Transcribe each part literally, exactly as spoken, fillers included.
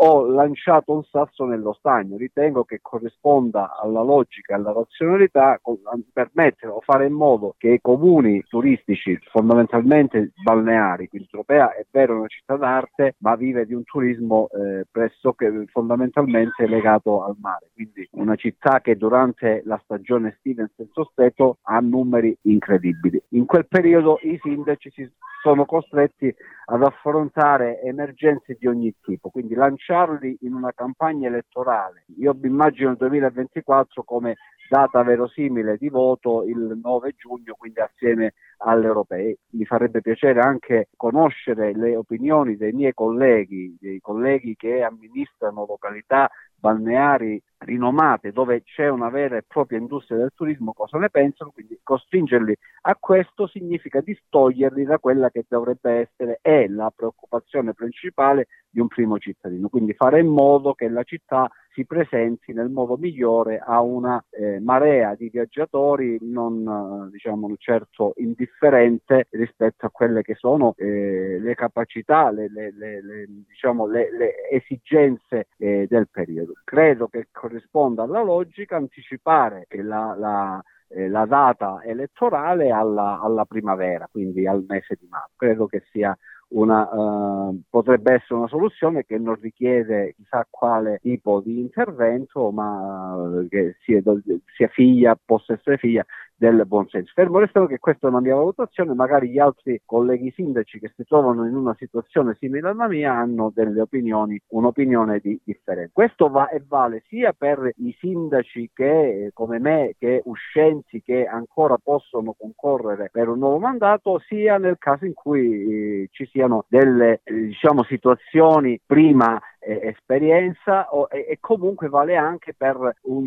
ho lanciato un sasso nello stagno. Ritengo che corrisponda alla logica e alla razionalità permettere o fare in modo che i comuni turistici, fondamentalmente balneari, quindi Tropea è vero una città d'arte, ma vive di un turismo eh, pressoché fondamentalmente legato al mare, quindi una città che durante la stagione estiva in senso stretto ha numeri incredibili. In quel periodo i sindaci si sono costretti ad affrontare emergenze di ogni tipo, quindi lanciarli in una campagna elettorale. Io mi immagino il duemilaventiquattro come data verosimile di voto il nove giugno, quindi assieme alle europee. Mi farebbe piacere anche conoscere le opinioni dei miei colleghi, dei colleghi che amministrano località balneari rinomate dove c'è una vera e propria industria del turismo, cosa ne pensano. Quindi costringerli a questo significa distoglierli da quella che dovrebbe essere e la preoccupazione principale di un primo cittadino, quindi fare in modo che la città si presenti nel modo migliore a una eh, marea di viaggiatori non eh, diciamo certo indifferente rispetto a quelle che sono eh, le capacità, le, le, le, le, diciamo, le, le esigenze eh, del periodo. Credo che corrisponda alla logica anticipare la, la Eh, la data elettorale alla, alla primavera, quindi al mese di marzo. Credo che sia una uh, potrebbe essere una soluzione che non richiede chissà quale tipo di intervento, ma uh, che sia, sia figlia, possa essere figlia del buonsenso. Fermo restando che questa è una mia valutazione, magari gli altri colleghi sindaci che si trovano in una situazione simile alla mia hanno delle opinioni, un'opinione di, differente. Questo va e vale sia per i sindaci che, come me, che uscenti, che ancora possono concorrere per un nuovo mandato, sia nel caso in cui eh, ci siano delle eh, diciamo situazioni prima eh, esperienza o, e, e comunque vale anche per un,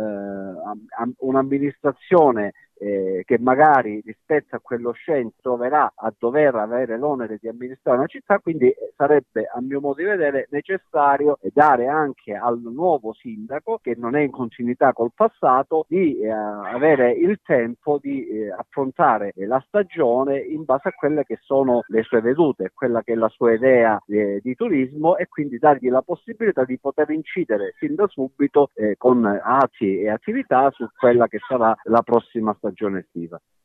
eh, am, un'amministrazione Eh, che magari rispetto a quello scienza troverà a dover avere l'onere di amministrare una città, quindi eh, sarebbe a mio modo di vedere necessario eh, dare anche al nuovo sindaco, che non è in continuità col passato, di eh, avere il tempo di eh, affrontare eh, la stagione in base a quelle che sono le sue vedute, quella che è la sua idea eh, di turismo, e quindi dargli la possibilità di poter incidere sin da subito eh, con atti e attività su quella che sarà la prossima stagione estiva.